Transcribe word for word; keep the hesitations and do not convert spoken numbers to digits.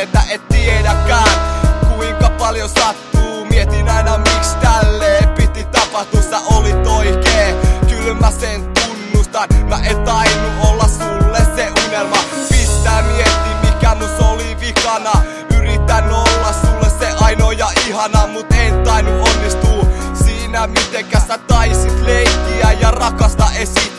tietä et tiedäkään kuinka paljon sattuu. Mietin aina miks tälleen piti tapahtua. Sä olit oikee, kyllä mä sen tunnustan. Mä en tainnut olla sulle se unelma. Pistää mietti mikä mus oli vikana. Yritän olla sulle se ainoa ja ihana, mut en tainnut onnistuu siinä mitenkä sä taisit leikkiä ja rakasta esit.